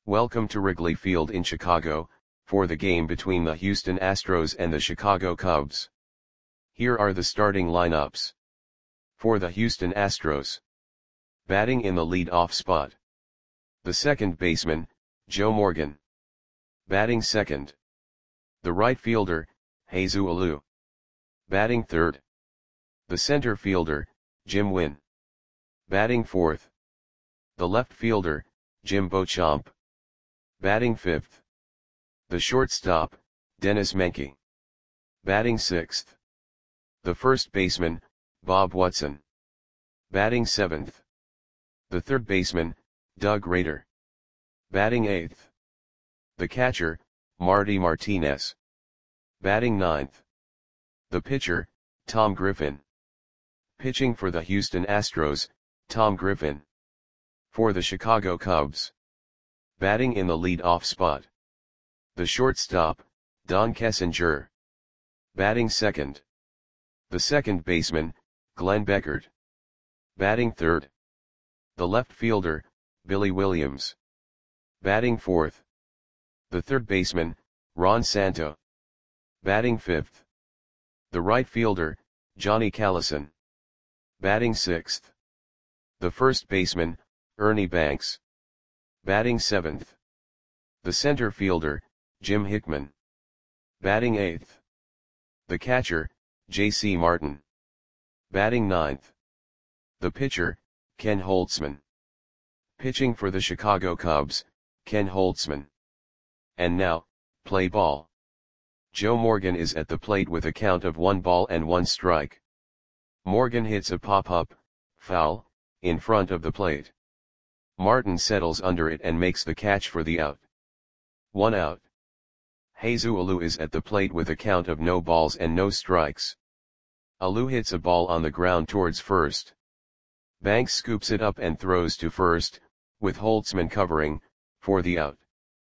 Welcome to Wrigley Field in Chicago, for the game between the Houston Astros and the Chicago Cubs. Here are the starting lineups. For the Houston Astros. Batting in the lead-off spot. The second baseman, Joe Morgan. Batting second. The right fielder, Jesus Alou. Batting third. The center fielder, Jim Wynn. Batting fourth. The left fielder, Jim Beauchamp. Batting fifth. The shortstop, Dennis Menke. Batting sixth. The first baseman, Bob Watson. Batting seventh. The third baseman, Doug Rader. Batting eighth. The catcher, Marty Martinez. Batting ninth. The pitcher, Tom Griffin. Pitching for the Houston Astros, Tom Griffin. For the Chicago Cubs. Batting in the lead-off spot. The shortstop, Don Kessinger. Batting second. The second baseman, Glenn Beckert. Batting third. The left fielder, Billy Williams. Batting fourth. The third baseman, Ron Santo. Batting fifth. The right fielder, Johnny Callison. Batting sixth. The first baseman, Ernie Banks. Batting seventh. The center fielder, Jim Hickman. Batting eighth. The catcher, J.C. Martin. Batting ninth. The pitcher, Ken Holtzman. Pitching for the Chicago Cubs, Ken Holtzman. And now, play ball. Joe Morgan is at the plate with a count of 1-1 Morgan hits a pop-up, foul, in front of the plate. Martin settles under it and makes the catch for the out. 1 out. Jesus Alou is at the plate with a count of no balls and no strikes. Alou hits a ball on the ground towards first. Banks scoops it up and throws to first, with Holtzman covering, for the out.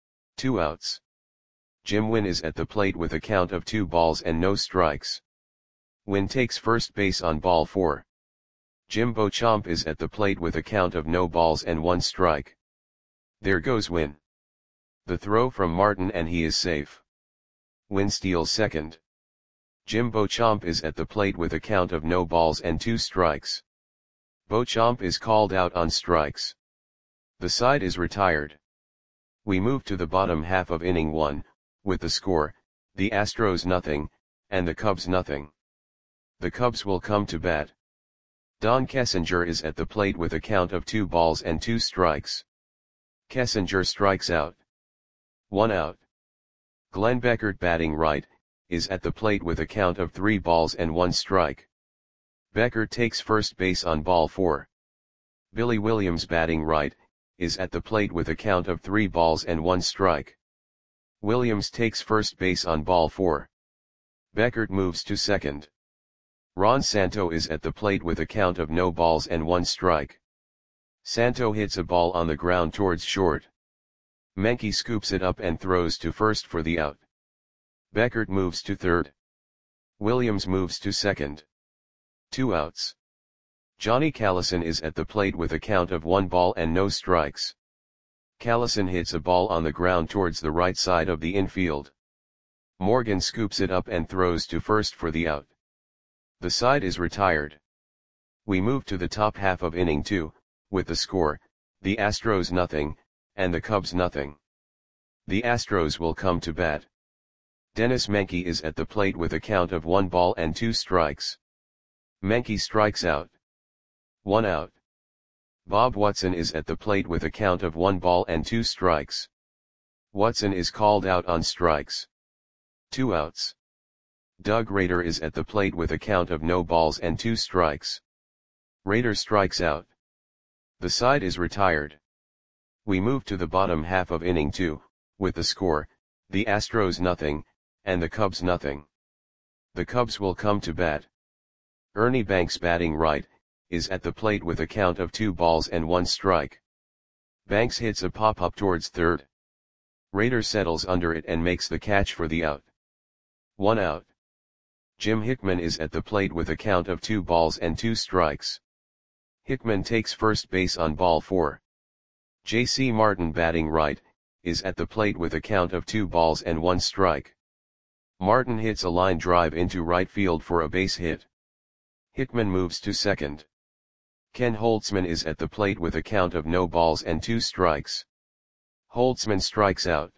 2 outs. Jim Wynn is at the plate with a count of 2 balls and no strikes. Wynn takes first base on ball 4. Jim Beauchamp is at the plate with a count of no balls and 1 strike. There goes Wynn. The throw from Martin and he is safe. Wynn steals second. Jim Beauchamp is at the plate with a count of no balls and 2 strikes. Beauchamp is called out on strikes. The side is retired. We move to the bottom half of inning 1, with the score, the Astros nothing, and the Cubs nothing. The Cubs will come to bat. Don Kessinger is at the plate with a count of 2 balls and 2 strikes. Kessinger strikes out. 1 out. Glenn Beckert batting right, is at the plate with a count of 3 balls and 1 strike. Beckert takes first base on ball 4. Billy Williams batting right, is at the plate with a count of 3 balls and 1 strike. Williams takes first base on ball 4. Beckert moves to second. Ron Santo is at the plate with a count of no balls and 1 strike. Santo hits a ball on the ground towards short. Menke scoops it up and throws to first for the out. Beckert moves to third. Williams moves to second. 2 outs. Johnny Callison is at the plate with a count of 1 ball and no strikes. Callison hits a ball on the ground towards the right side of the infield. Morgan scoops it up and throws to first for the out. The side is retired. We move to the top half of inning 2, with the score, the Astros nothing, and the Cubs nothing. The Astros will come to bat. Dennis Menke is at the plate with a count of 1 ball and 2 strikes. Menke strikes out. 1 out. Bob Watson is at the plate with a count of 1 ball and 2 strikes. Watson is called out on strikes. 2 outs. Doug Rader is at the plate with a count of no balls and 2 strikes. Rader strikes out. The side is retired. We move to the bottom half of inning 2, with the score, the Astros nothing, and the Cubs nothing. The Cubs will come to bat. Ernie Banks batting right, is at the plate with a count of 2 balls and 1 strike. Banks hits a pop-up towards third. Rader settles under it and makes the catch for the out. 1 out. Jim Hickman is at the plate with a count of 2 balls and 2 strikes. Hickman takes first base on ball 4. J.C. Martin batting right, is at the plate with a count of 2 balls and 1 strike. Martin hits a line drive into right field for a base hit. Hickman moves to second. Ken Holtzman is at the plate with a count of no balls and 2 strikes. Holtzman strikes out.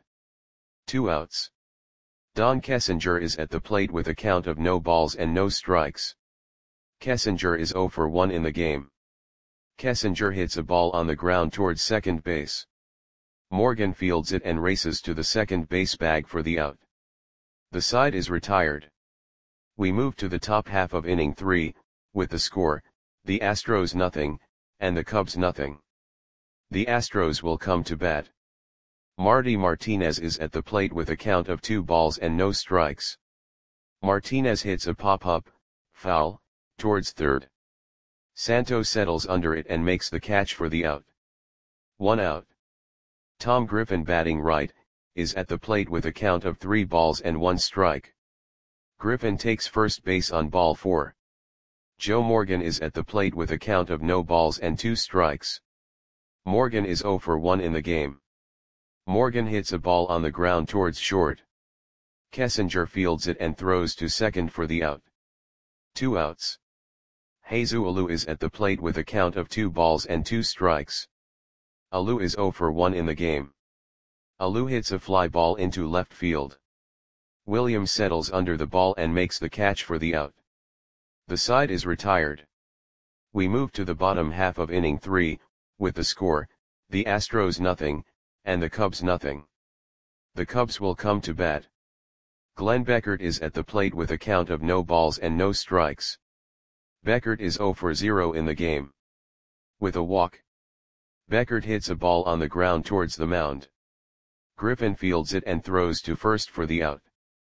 2 outs. Don Kessinger is at the plate with a count of no balls and no strikes. Kessinger is 0 for 1 in the game. Kessinger hits a ball on the ground towards second base. Morgan fields it and races to the second base bag for the out. The side is retired. We move to the top half of inning 3, with the score, the Astros nothing, and the Cubs nothing. The Astros will come to bat. Marty Martinez is at the plate with a count of 2 balls and no strikes. Martinez hits a pop-up, foul, towards third. Santo settles under it and makes the catch for the out. 1 out. Tom Griffin, batting right, is at the plate with a count of 3 balls and 1 strike. Griffin takes first base on ball 4. Joe Morgan is at the plate with a count of no balls and 2 strikes. Morgan is 0 for 1 in the game. Morgan hits a ball on the ground towards short. Kessinger fields it and throws to second for the out. 2 outs. Jesus Alou is at the plate with a count of 2 balls and 2 strikes. Alou is 0 for 1 in the game. Alou hits a fly ball into left field. Williams settles under the ball and makes the catch for the out. The side is retired. We move to the bottom half of inning 3, with the score, the Astros nothing, and the Cubs nothing. The Cubs will come to bat. Glenn Beckert is at the plate with a count of no balls and no strikes. Beckert is 0 for 0 in the game. With a walk. Beckert hits a ball on the ground towards the mound. Griffin fields it and throws to first for the out.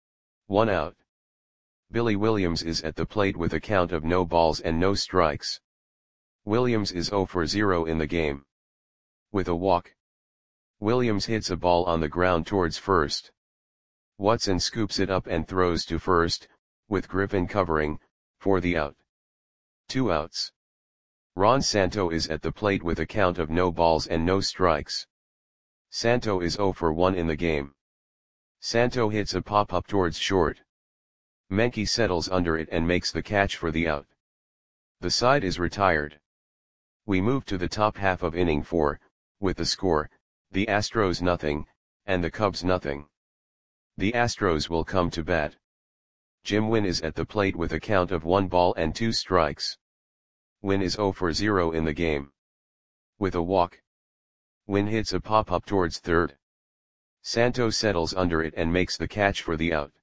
1 out. Billy Williams is at the plate with a count of no balls and no strikes. Williams is 0 for 0 in the game. With a walk. Williams hits a ball on the ground towards first. Watson scoops it up and throws to first, with Griffin covering, for the out. 2 outs. Ron Santo is at the plate with a count of no balls and no strikes. Santo is 0 for 1 in the game. Santo hits a pop-up towards short. Menke settles under it and makes the catch for the out. The side is retired. We move to the top half of inning 4, with the score, the Astros nothing, and the Cubs nothing. The Astros will come to bat. Jim Wynn is at the plate with a count of 1 ball and 2 strikes. Wynn is 0 for 0 in the game. With a walk. Wynn hits a pop-up towards third. Santo settles under it and makes the catch for the out.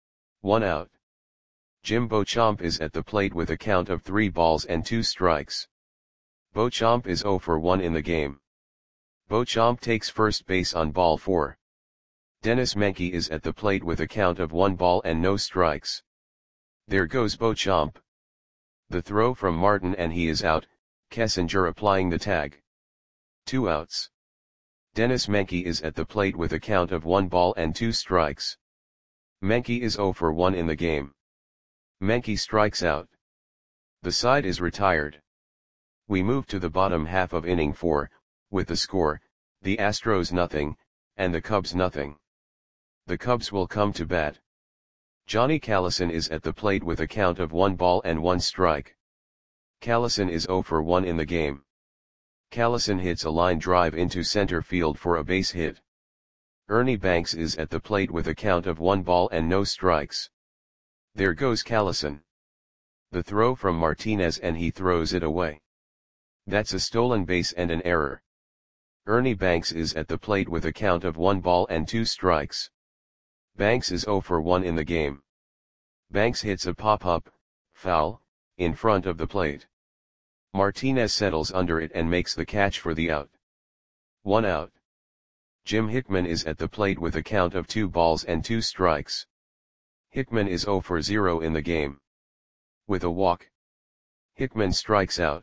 1 out. Jim Beauchamp is at the plate with a count of 3 balls and 2 strikes. Beauchamp is 0 for 1 in the game. Beauchamp takes first base on ball 4. Dennis Menke is at the plate with a count of 1 ball and no strikes. There goes Beauchamp. The throw from Martin and he is out, Kessinger applying the tag. 2 outs. Dennis Menke is at the plate with a count of 1 ball and 2 strikes. Menke is 0 for 1 in the game. Menke strikes out. The side is retired. We move to the bottom half of inning 4, with the score, the Astros nothing, and the Cubs nothing. The Cubs will come to bat. Johnny Callison is at the plate with a count of 1 ball and 1 strike. Callison is 0 for 1 in the game. Callison hits a line drive into center field for a base hit. Ernie Banks is at the plate with a count of 1 ball and no strikes. There goes Callison. The throw from Martinez and he throws it away. That's a stolen base and an error. Ernie Banks is at the plate with a count of 1 ball and 2 strikes. Banks is 0 for 1 in the game. Banks hits a pop-up, foul, in front of the plate. Martinez settles under it and makes the catch for the out. 1 out. Jim Hickman is at the plate with a count of 2 balls and 2 strikes. Hickman is 0 for 0 in the game. With a walk. Hickman strikes out.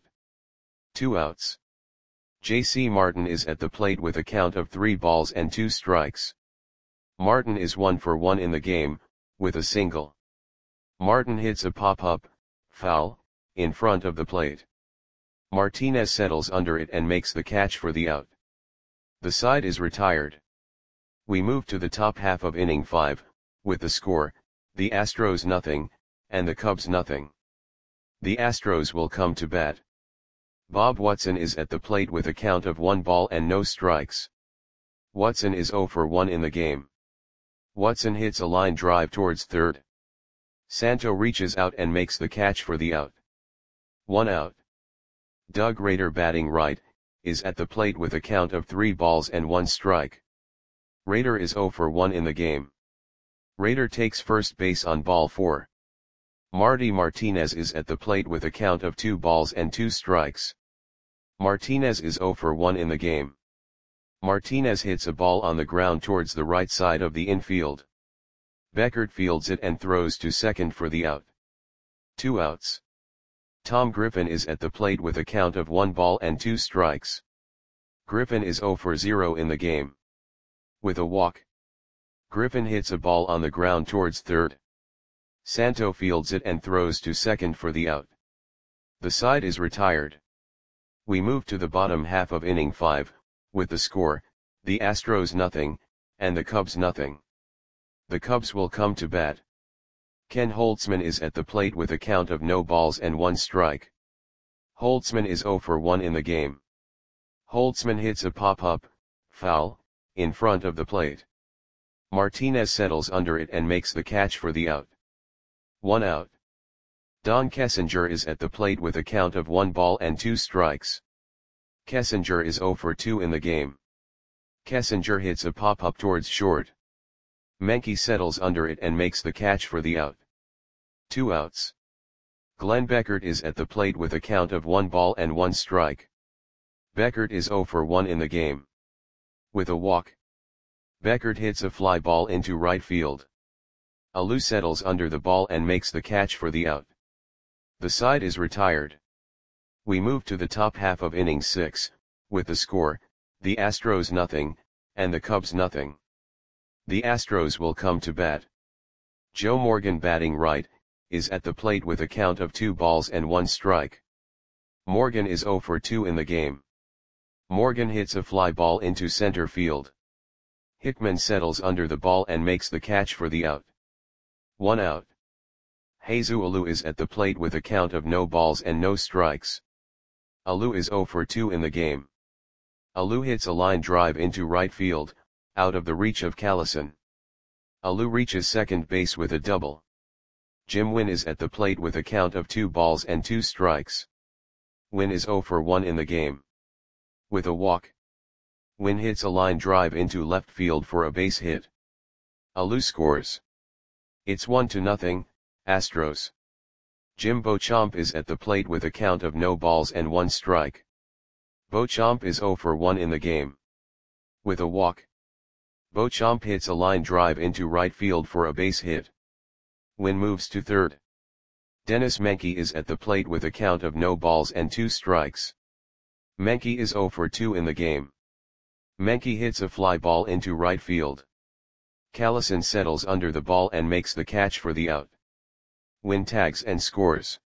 2 outs. J.C. Martin is at the plate with a count of 3 balls and 2 strikes. Martin is 1 for 1 in the game, with a single. Martin hits a pop-up, foul, in front of the plate. Martinez settles under it and makes the catch for the out. The side is retired. We move to the top half of inning 5, with the score, the Astros nothing, and the Cubs nothing. The Astros will come to bat. Bob Watson is at the plate with a count of 1 ball and no strikes. Watson is 0 for 1 in the game. Watson hits a line drive towards third. Santo reaches out and makes the catch for the out. 1 out. Doug Rader, batting right, is at the plate with a count of 3 balls and 1 strike. Rader is 0 for 1 in the game. Rader takes first base on ball 4. Marty Martinez is at the plate with a count of 2 balls and 2 strikes. Martinez is 0 for 1 in the game. Martinez hits a ball on the ground towards the right side of the infield. Beckert fields it and throws to second for the out. 2 outs. Tom Griffin is at the plate with a count of 1 ball and 2 strikes. Griffin is 0 for 0 in the game. With a walk, Griffin hits a ball on the ground towards third. Santo fields it and throws to second for the out. The side is retired. We move to the bottom half of inning 5, with the score, the Astros nothing, and the Cubs nothing. The Cubs will come to bat. Ken Holtzman is at the plate with a count of no balls and 1 strike. Holtzman is 0 for 1 in the game. Holtzman hits a pop-up, foul, in front of the plate. Martinez settles under it and makes the catch for the out. 1 out. Don Kessinger is at the plate with a count of 1 ball and 2 strikes. Kessinger is 0 for 2 in the game. Kessinger hits a pop-up towards short. Menke settles under it and makes the catch for the out. 2 outs. Glenn Beckert is at the plate with a count of 1 ball and 1 strike. Beckert is 0 for 1 in the game. With a walk, Beckert hits a fly ball into right field. Alou settles under the ball and makes the catch for the out. The side is retired. We move to the top half of inning 6, with the score, the Astros nothing, and the Cubs nothing. The Astros will come to bat. Joe Morgan, batting right, is at the plate with a count of 2 balls and 1 strike. Morgan is 0 for 2 in the game. Morgan hits a fly ball into center field. Hickman settles under the ball and makes the catch for the out. 1 out. Jesus Alou is at the plate with a count of no balls and no strikes. Alou is 0 for 2 in the game. Alou hits a line drive into right field, out of the reach of Callison. Alou reaches second base with a double. Jim Wynn is at the plate with a count of 2 balls and 2 strikes. Wynn is 0 for 1 in the game. With a walk, Wynn hits a line drive into left field for a base hit. Alou scores. It's 1-0, Astros. Jim Beauchamp is at the plate with a count of no balls and 1 strike. Beauchamp is 0 for 1 in the game. With a walk, Beauchamp hits a line drive into right field for a base hit. Wynn moves to third. Dennis Menke is at the plate with a count of no balls and 2 strikes. Menke is 0 for 2 in the game. Menke hits a fly ball into right field. Callison settles under the ball and makes the catch for the out. Wynn tags and scores.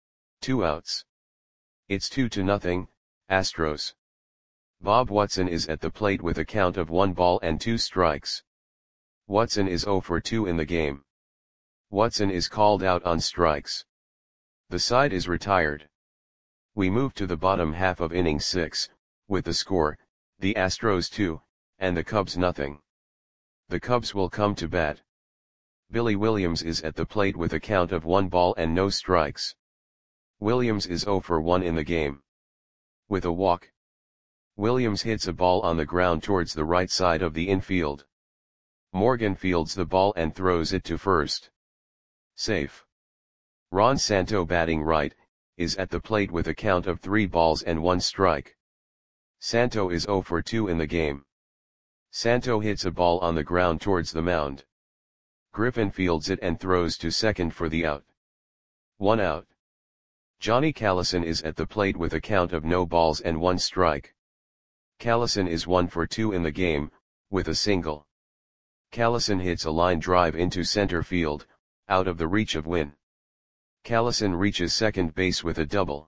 2 outs. It's 2-0, Astros. Bob Watson is at the plate with a count of 1 ball and 2 strikes. Watson is 0 for 2 in the game. Watson is called out on strikes. The side is retired. We move to the bottom half of inning 6, with the score, the Astros 2, and the Cubs nothing. The Cubs will come to bat. Billy Williams is at the plate with a count of 1 ball and no strikes. Williams is 0 for 1 in the game. With a walk, Williams hits a ball on the ground towards the right side of the infield. Morgan fields the ball and throws it to first. Safe. Ron Santo, batting right, is at the plate with a count of 3 balls and 1 strike. Santo is 0 for 2 in the game. Santo hits a ball on the ground towards the mound. Griffin fields it and throws to second for the out. 1 out. Johnny Callison is at the plate with a count of no balls and 1 strike. Callison is 1 for 2 in the game, with a single. Callison hits a line drive into center field, out of the reach of Wynn. Callison reaches second base with a double.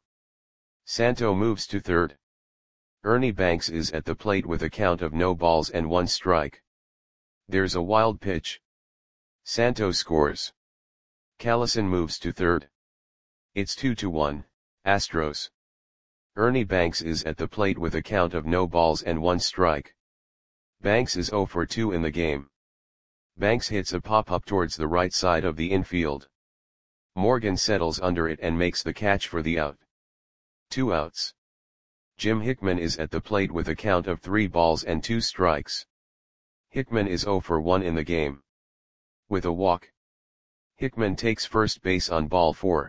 Santo moves to third. Ernie Banks is at the plate with a count of no balls and 1 strike. There's a wild pitch. Santo scores. Callison moves to third. It's 2-1, Astros. Ernie Banks is at the plate with a count of no balls and 1 strike. Banks is 0 for 2 in the game. Banks hits a pop-up towards the right side of the infield. Morgan settles under it and makes the catch for the out. 2 outs. Jim Hickman is at the plate with a count of 3 balls and 2 strikes. Hickman is 0 for 1 in the game. With a walk. Hickman takes first base on ball 4.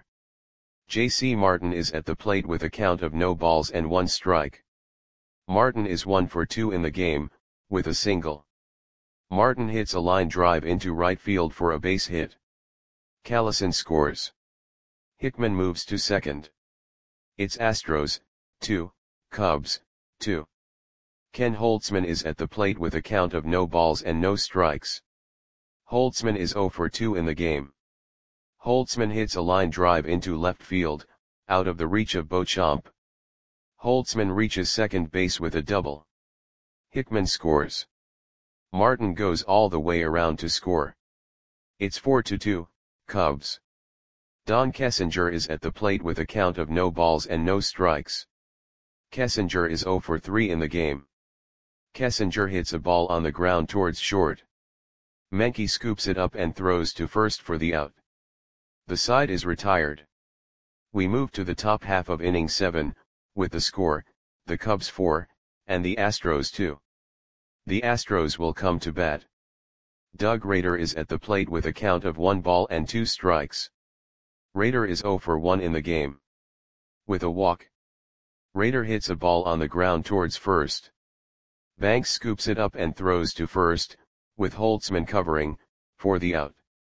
J.C. Martin is at the plate with a count of no balls and 1 strike. Martin is 1 for 2 in the game, with a single. Martin hits a line drive into right field for a base hit. Callison scores. Hickman moves to second. It's Astros, 2, Cubs, 2. Ken Holtzman is at the plate with a count of no balls and no strikes. Holtzman is 0 for 2 in the game. Holtzman hits a line drive into left field, out of the reach of Beauchamp. Holtzman reaches second base with a double. Hickman scores. Martin goes all the way around to score. It's 4-2, Cubs. Don Kessinger is at the plate with a count of no balls and no strikes. Kessinger is 0 for 3 in the game. Kessinger hits a ball on the ground towards short. Menke scoops it up and throws to first for the out. The side is retired. We move to the top half of inning 7, with the score, the Cubs 4, and the Astros 2. The Astros will come to bat. Doug Rader is at the plate with a count of 1 ball and 2 strikes. Rader is 0 for 1 in the game. With a walk. Rader hits a ball on the ground towards first. Banks scoops it up and throws to first, with Holtzman covering, for the out.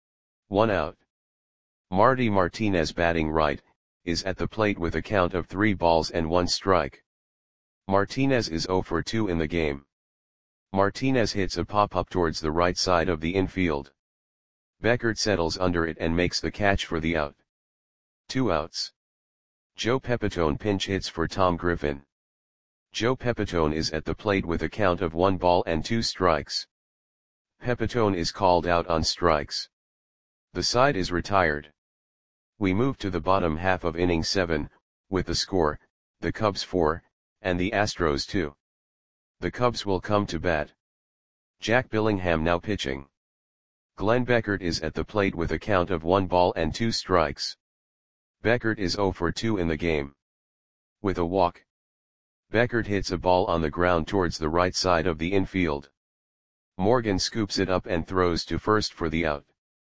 1 out. Marty Martinez batting right, is at the plate with a count of 3 balls and 1 strike. Martinez is 0 for 2 in the game. Martinez hits a pop-up towards the right side of the infield. Beckert settles under it and makes the catch for the out. 2 outs. Joe Pepitone pinch hits for Tom Griffin. Joe Pepitone is at the plate with a count of 1 ball and 2 strikes. Pepitone is called out on strikes. The side is retired. We move to the bottom half of inning 7, with the score, the Cubs 4, and the Astros 2. The Cubs will come to bat. Jack Billingham now pitching. Glenn Beckert is at the plate with a count of 1 ball and 2 strikes. Beckert is 0 for 2 in the game. With a walk. Beckert hits a ball on the ground towards the right side of the infield. Morgan scoops it up and throws to first for the out.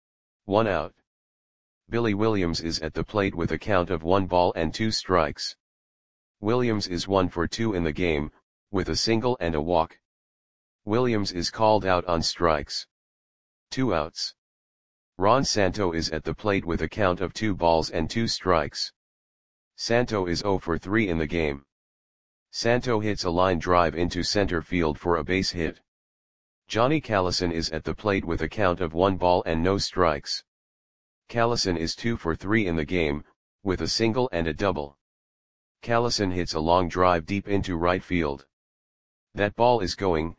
1 out. Billy Williams is at the plate with a count of 1 ball and 2 strikes. Williams is 1 for 2 in the game, with a single and a walk. Williams is called out on strikes. 2 outs. Ron Santo is at the plate with a count of 2 balls and 2 strikes. Santo is 0 for 3 in the game. Santo hits a line drive into center field for a base hit. Johnny Callison is at the plate with a count of 1 ball and no strikes. Callison is 2 for 3 in the game, with a single and a double. Callison hits a long drive deep into right field. That ball is gone.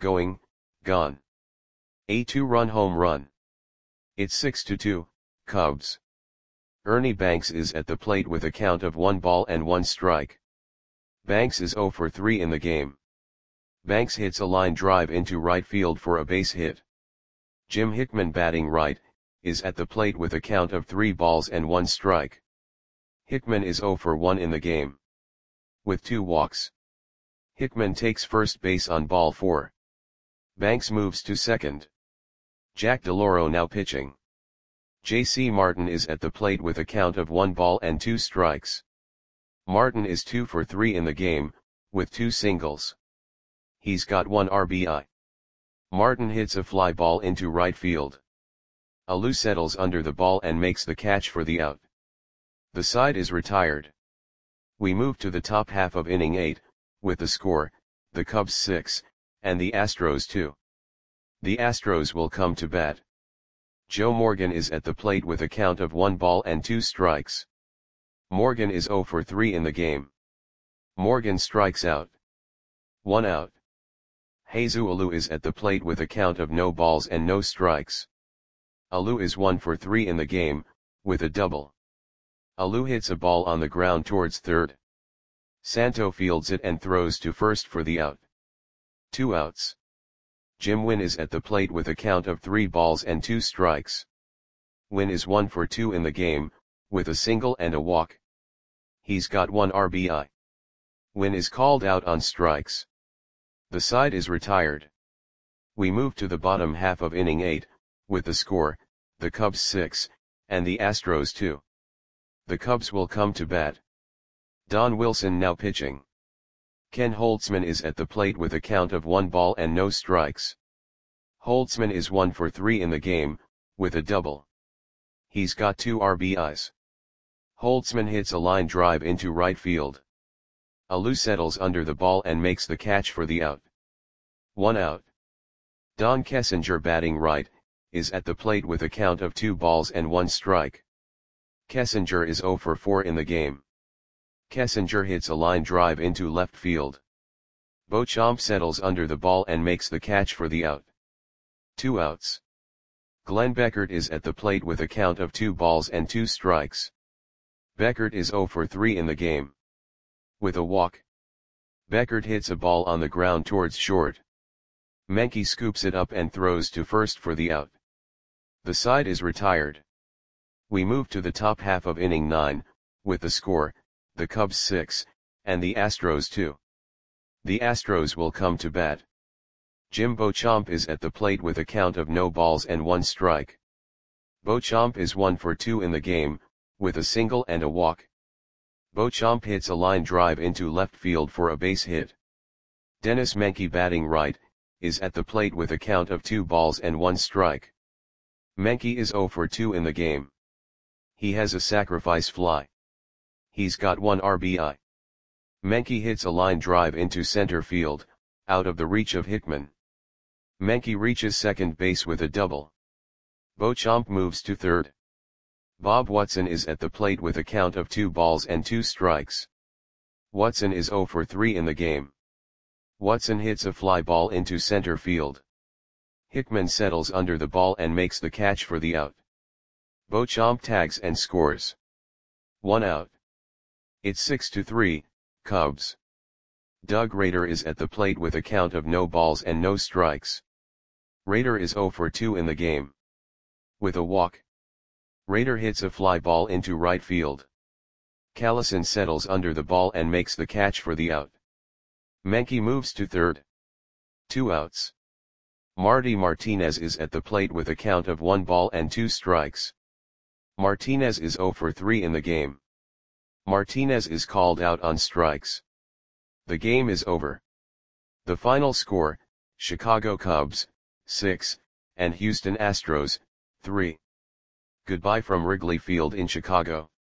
A 2-run home run. It's 6-2, Cubs. Ernie Banks is at the plate with a count of 1 ball and 1 strike. Banks is 0 for 3 in the game. Banks hits a line drive into right field for a base hit. Jim Hickman batting right, is at the plate with a count of 3 balls and 1 strike. Hickman is 0 for 1 in the game. With 2 walks. Hickman takes first base on ball 4. Banks moves to second. Jack DeLauro now pitching. J.C. Martin is at the plate with a count of 1 ball and 2 strikes. Martin is 2 for 3 in the game, with 2 singles. He's got 1 RBI. Martin hits a fly ball into right field. Alou settles under the ball and makes the catch for the out. The side is retired. We move to the top half of inning 8, with the score, the Cubs 6, and the Astros 2. The Astros will come to bat. Joe Morgan is at the plate with a count of 1 ball and 2 strikes. Morgan is 0 for 3 in the game. Morgan strikes out. 1 out. Jesus Alou is at the plate with a count of no balls and no strikes. Alou is 1 for 3 in the game, with a double. Alou hits a ball on the ground towards third. Santo fields it and throws to first for the out. 2 outs. Jim Win is at the plate with a count of 3 balls and 2 strikes. Win is 1 for 2 in the game, with a single and a walk. He's got 1 RBI. Win is called out on strikes. The side is retired. We move to the bottom half of inning 8, with the score, the Cubs 6, and the Astros 2. The Cubs will come to bat. Don Wilson now pitching. Ken Holtzman is at the plate with a count of 1 ball and no strikes. Holtzman is 1 for 3 in the game, with a double. He's got 2 RBIs. Holtzman hits a line drive into right field. Alou settles under the ball and makes the catch for the out. 1 out. Don Kessinger batting right, is at the plate with a count of 2 balls and 1 strike. Kessinger is 0 for 4 in the game. Kessinger hits a line drive into left field. Beauchamp settles under the ball and makes the catch for the out. 2 outs. Glenn Beckert is at the plate with a count of 2 balls and 2 strikes. Beckert is 0 for 3 in the game. With a walk. Beckert hits a ball on the ground towards short. Menke scoops it up and throws to first for the out. The side is retired. We move to the top half of inning 9, with the score, the Cubs 6, and the Astros 2. The Astros will come to bat. Jim Beauchamp is at the plate with a count of no balls and 1 strike. Beauchamp is 1 for 2 in the game, with a single and a walk. Beauchamp hits a line drive into left field for a base hit. Dennis Menke batting right, is at the plate with a count of 2 balls and 1 strike. Menke is 0 for 2 in the game. He has a sacrifice fly. He's got 1 RBI. Menke hits a line drive into center field, out of the reach of Hickman. Menke reaches second base with a double. Beauchamp moves to third. Bob Watson is at the plate with a count of 2 balls and 2 strikes. Watson is 0 for 3 in the game. Watson hits a fly ball into center field. Hickman settles under the ball and makes the catch for the out. Beauchamp tags and scores. 1 out. It's 6-3, Cubs. Doug Rader is at the plate with a count of no balls and no strikes. Rader is 0 for 2 in the game. With a walk. Rader hits a fly ball into right field. Callison settles under the ball and makes the catch for the out. Menke moves to third. 2 outs. Marty Martinez is at the plate with a count of 1 ball and 2 strikes. Martinez is 0 for 3 in the game. Martinez is called out on strikes. The game is over. The final score, Chicago Cubs, 6, and Houston Astros, 3. Goodbye from Wrigley Field in Chicago.